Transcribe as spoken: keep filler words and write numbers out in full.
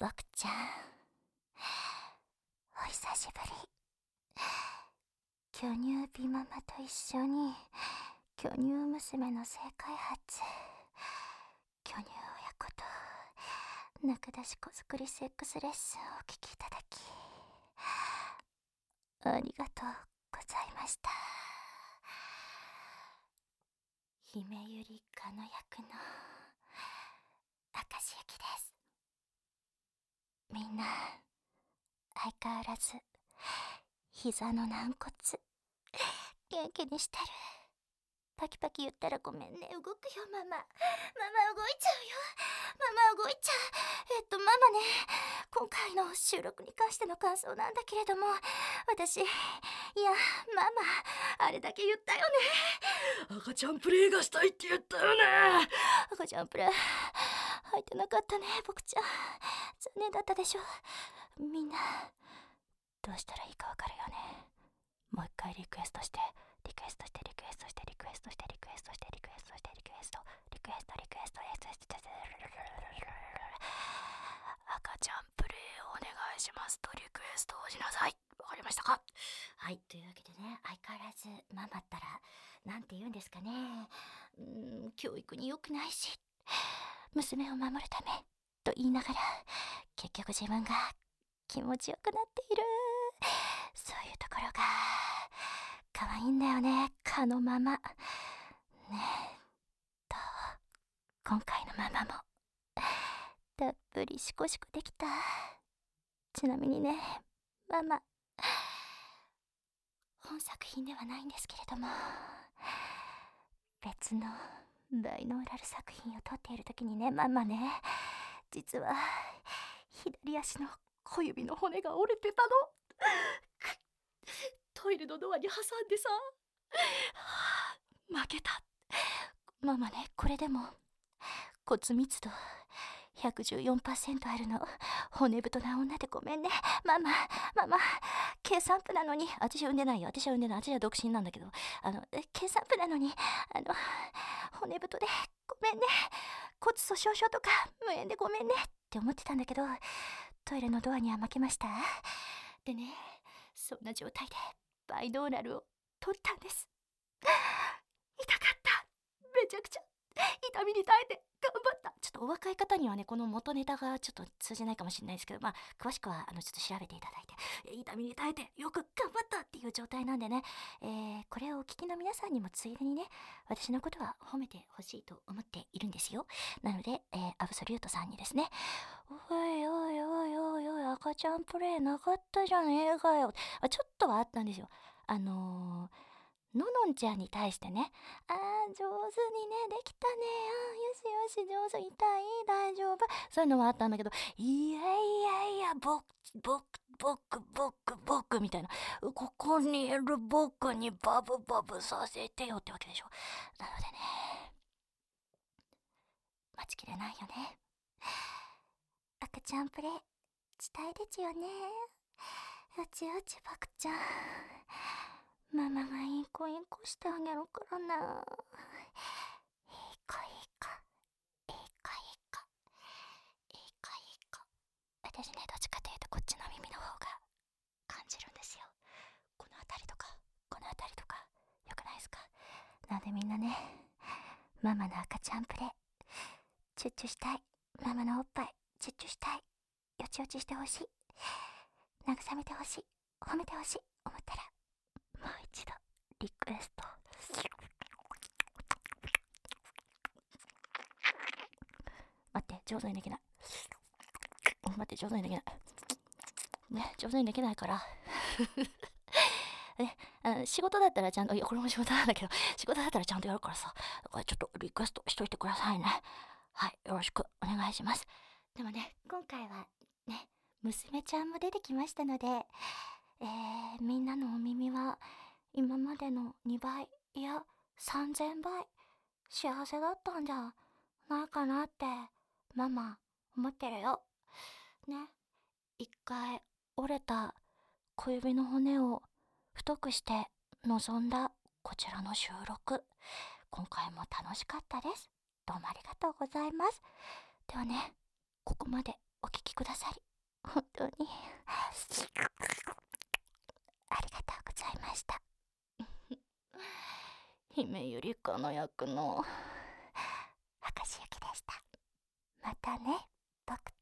僕ちゃん、お久しぶり。巨乳美ママと一緒に巨乳娘の性開発、巨乳親子と中出し子作りセックスレッスンをお聞きいただきありがとうございました。姫ゆりかの役の明石ゆきです。みんな相変わらず膝の軟骨元気にしてる？パキパキ言ったらごめんね。動くよママ。ママ動いちゃうよ。ママ動いちゃう。えっとママね、今回の収録に関しての感想なんだけれども、私、いやママあれだけ言ったよね。赤ちゃんプレイがしたいって言ったよね。 赤ちゃんプレイ入ってなかったね、僕ちゃん。残念だったでしょ。みんなどうしたらいいかわかるよね。もう一回リクエストしてリクエストしてリクエストしてリクエストしてリクエストしてリクエストしてリクエストリクエストリクエストリクエスト赤ちゃんプレイをお願いしますとリクエストをしなさい。わかりましたか？はい、というわけでね、相変わらずママったらなんて言うんですかね、うーん教育に良くないし娘を守るためと言いながら結局自分が気持ちよくなっている、そういうところが可愛いんだよね、かのママね。えと今回のママもたっぷりシコシコできた。ちなみにねママ、本作品ではないんですけれども、別のバイノーラル作品を撮っている時にね、ママね、実は左足の小指の骨が折れてたの。トイレのドアに挟んでさ、はあ、負けた。ママね、これでも骨密度 ひゃくじゅうよんパーセント あるの。骨太な女でごめんねママ。ママ計算婦なのに、私は産んでないよ、私は産んでない、私は独身なんだけど、あの計算婦なのにあの骨太でごめんね、骨粗しょう症とか無縁でごめんねって思ってたんだけど、トイレのドアには負けました。でね、そんな状態でバイノーラルを取ったんです。痛かった、めちゃくちゃ痛みに耐えて頑張った。ちょっとお若い方にはねこの元ネタがちょっと通じないかもしれないですけど、まあ詳しくはあのちょっと調べていただいて、痛みに耐えてよく頑張ったっていう状態なんでね、えー、これをお聞きの皆さんにもついでにね、私のことは褒めてほしいと思っているんですよ。なので、えー、アブソリュートさんにですね、おいおいおいおいおい、赤ちゃんプレイなかったじゃねえかよ、あちょっとはあったんですよ。あのーののんちゃんに対してね、あー上手にねできたね、あよしよし上手、痛い大丈夫、そういうのはあったんだけど、いやいやいや僕僕僕僕僕みたいな、ここにいる僕にバブバブさせてよってわけでしょ。なのでね、待ちきれないよね。赤ちゃんプレイしたいですよね。うちうち僕ちゃん、ママがいい子いい子してあげるからな。いい子いい子いい子いい子いい子いい子。私ね、どっちかというとこっちの耳の方が感じるんですよ。この辺りとかこの辺りとかよくないですか？なんでみんなね、ママの赤ちゃんプレイチュッチュしたい、ママのおっぱいチュッチュしたい、よちよちしてほしい、慰めてほしい、褒めてほしい思ったら、もう一度リクエスト。待って、上手にできない。待って、上手にできないね、上手にできないからね、あの仕事だったらちゃんと、いやこれも仕事なんだけど、仕事だったらちゃんとやるからさ、だからちょっとリクエストしといてくださいね。はい、よろしくお願いします。でもね、今回はね、娘ちゃんも出てきましたので、えー、みんなのお耳は今までのにばい、いやさんぜんばい幸せだったんじゃないかなってママ思ってるよね。一回折れた小指の骨を太くして臨んだこちらの収録、今回も楽しかったです。どうもありがとうございます。ではね、ここまでお聞きくださり本当にありがとうございました。姫ゆりかの役の明石ゆきでした。またね、僕と。